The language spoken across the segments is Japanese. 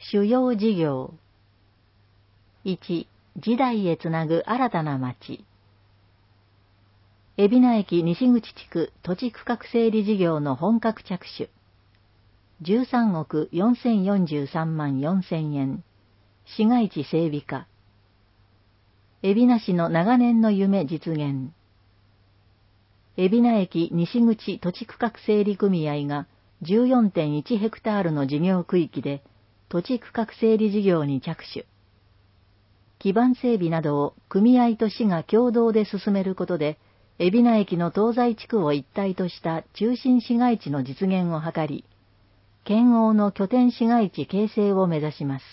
主要事業。1、時代へつなぐ新たな町。海老名駅西口地区土地区画整理事業の本格着手。13億4043万4000円。市街地整備化。海老名市の長年の夢実現。海老名駅西口土地区画整理組合が 14.1 ヘクタールの事業区域で土地区画整理事業に着手。基盤整備などを組合と市が共同で進めることで、海老名駅の東西地区を一体とした中心市街地の実現を図り、県央の拠点市街地形成を目指します。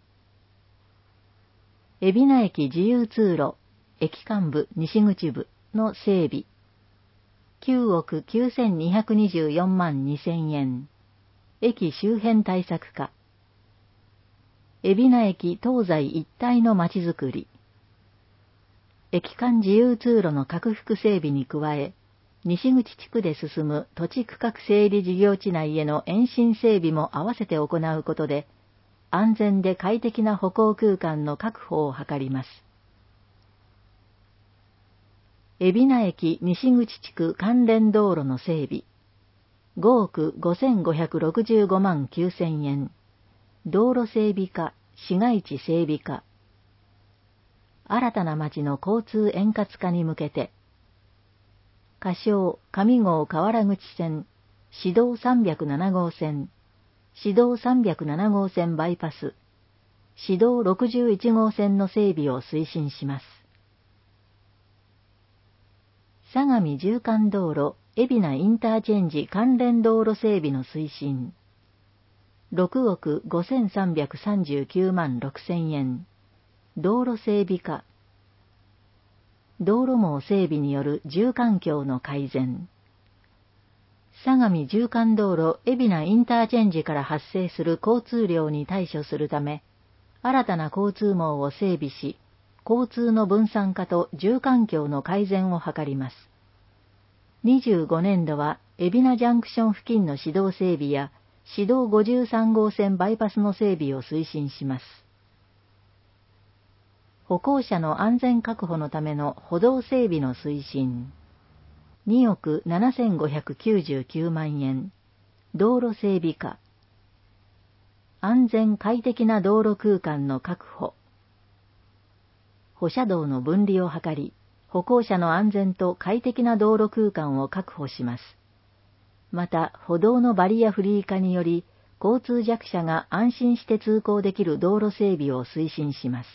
海老名駅自由通路、駅間部西口部の整備。9億9224万2000円。駅周辺対策課。海老名駅東西一帯のまちづくり。駅間自由通路の拡幅整備に加え、西口地区で進む土地区画整理事業地内への延伸整備も合わせて行うことで、安全で快適な歩行空間の確保を図ります。海老名駅西口地区関連道路の整備。5億5565万9000円。道路整備課、市街地整備課。新たな町の交通円滑化に向けて、仮称上郷河原口線、市道307号線、市道307号線バイパス、市道61号線の整備を推進します。相模縦貫道路海老名インターチェンジ関連道路整備の推進。6億5339万6000円。道路整備課。道路網整備による住環境の改善。相模縦貫道路海老名インターチェンジから発生する交通量に対処するため、新たな交通網を整備し、交通の分散化と住環境の改善を図ります。25年度は海老名ジャンクション付近の市道整備や市道53号線バイパスの整備を推進します。歩行者の安全確保のための歩道整備の推進。2億7599万円。道路整備課。安全快適な道路空間の確保。歩車道の分離を図り、歩行者の安全と快適な道路空間を確保します。また、歩道のバリアフリー化により、交通弱者が安心して通行できる道路整備を推進します。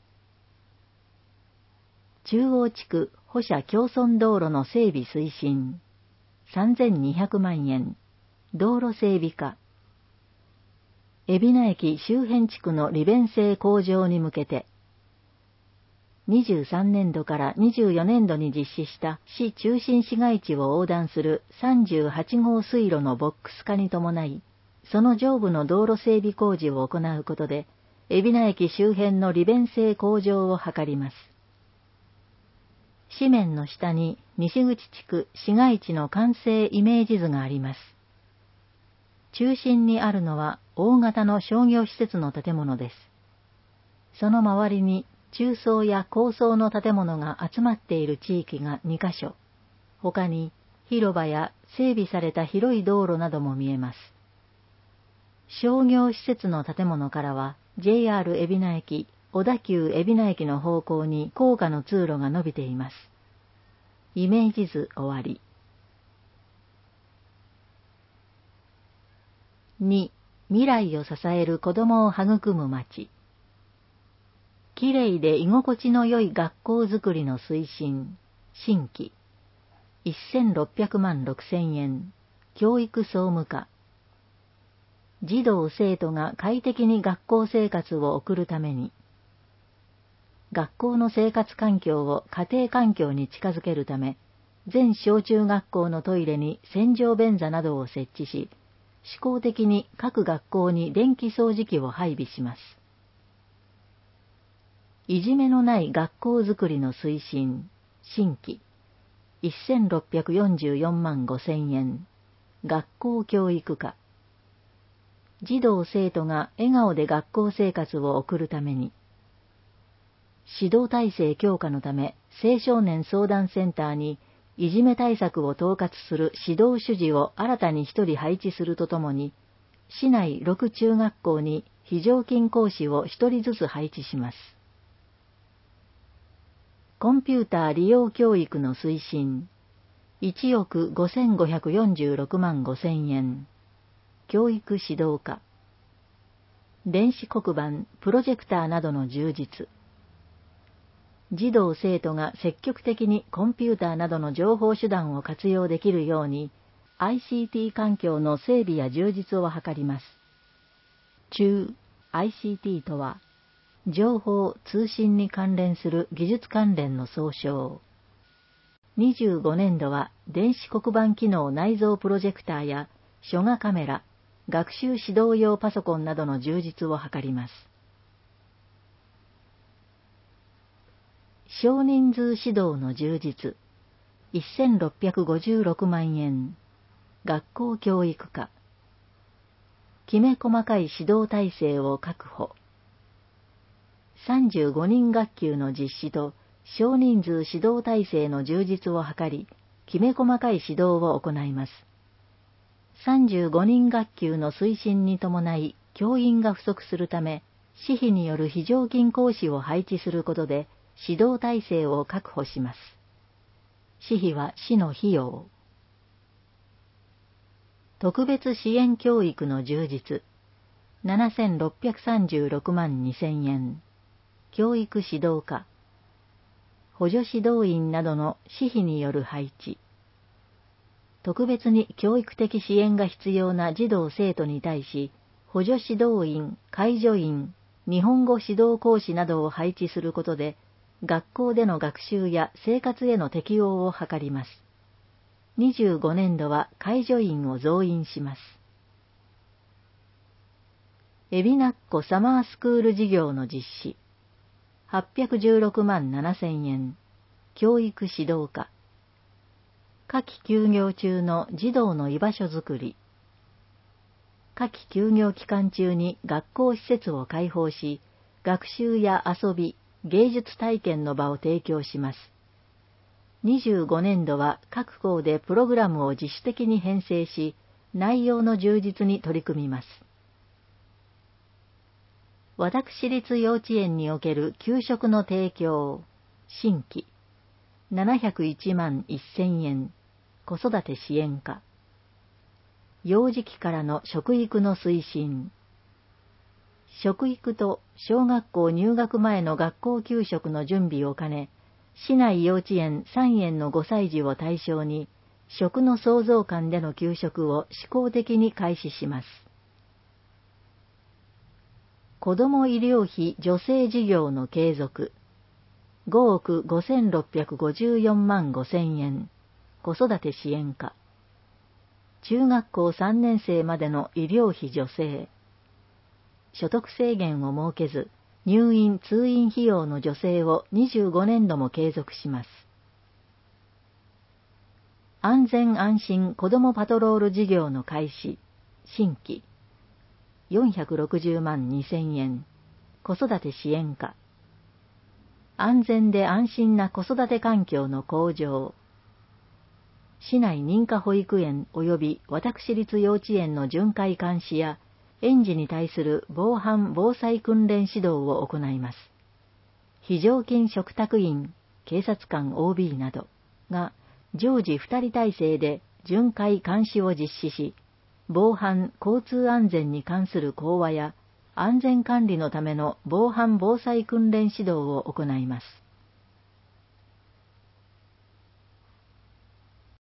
中央地区歩車共存道路の整備推進。3200万円。道路整備課。海老名駅周辺地区の利便性向上に向けて、23年度から24年度に実施した市中心市街地を横断する38号水路のボックス化に伴い、その上部の道路整備工事を行うことで、海老名駅周辺の利便性向上を図ります。紙面の下に西口地区市街地の完成イメージ図があります。中心にあるのは大型の商業施設の建物です。その周りに中層や高層の建物が集まっている地域が2カ所、他に広場や整備された広い道路なども見えます。商業施設の建物からは JR 海老名駅、小田急海老名駅の方向に高架の通路が伸びています。イメージ図終わり。2、未来を支える子どもを育む町。きれいで居心地の良い学校づくりの推進。新規。1600万6000円。教育総務課。児童生徒が快適に学校生活を送るために、学校の生活環境を家庭環境に近づけるため、全小中学校のトイレに洗浄便座などを設置し、試行的に各学校に電気掃除機を配備します。いじめのない学校づくりの推進。新規。1644万5000円。学校教育課。 児童生徒が笑顔で学校生活を送るために、指導体制強化のため青少年相談センターにいじめ対策を統括する指導主事を新たに1人配置するとともに、市内6中学校に非常勤講師を1人ずつ配置します。コンピューター利用教育の推進、1億5546万5000円。教育指導課。電子黒板、プロジェクターなどの充実。児童生徒が積極的にコンピューターなどの情報手段を活用できるように、ICT 環境の整備や充実を図ります。ICT とは、情報・通信に関連する技術関連の総称。25年度は電子黒板機能内蔵プロジェクターや書画カメラ、学習指導用パソコンなどの充実を図ります。少人数指導の充実、1656万円。学校教育課。きめ細かい指導体制を確保。35人学級の実施と少人数指導体制の充実を図り、きめ細かい指導を行います。35人学級の推進に伴い、教員が不足するため、市費による非常勤講師を配置することで、指導体制を確保します。市費は市の費用。特別支援教育の充実、7636万2000円。教育指導課。補助指導員などの市費による配置。特別に教育的支援が必要な児童生徒に対し、補助指導員、介助員、日本語指導講師などを配置することで、学校での学習や生活への適応を図ります。25年度は介助員を増員します。海老名っ子サマースクール事業の実施。816万7000円。教育指導課。夏季休業中の児童の居場所づくり。夏季休業期間中に学校施設を開放し、学習や遊び、芸術体験の場を提供します。25年度は各校でプログラムを自主的に編成し、内容の充実に取り組みます。私立幼稚園における給食の提供、新規、701万1000円、子育て支援課。幼児期からの食育の推進。食育と小学校入学前の学校給食の準備を兼ね、市内幼稚園3園の5歳児を対象に、食の創造館での給食を試行的に開始します。子ども医療費助成事業の継続。5億5654万5000円。子育て支援課。中学校3年生までの医療費助成。所得制限を設けず、入院・通院費用の助成を25年度も継続します。安全安心子どもパトロール事業の開始。新規。460万2000円。子育て支援課。安全で安心な子育て環境の向上。市内認可保育園及び私立幼稚園の巡回監視や、園児に対する防犯・防災訓練指導を行います。非常勤嘱託員、警察官 OB などが常時2人体制で巡回監視を実施し、防犯・交通安全に関する講話や安全管理のための防犯・防災訓練指導を行います。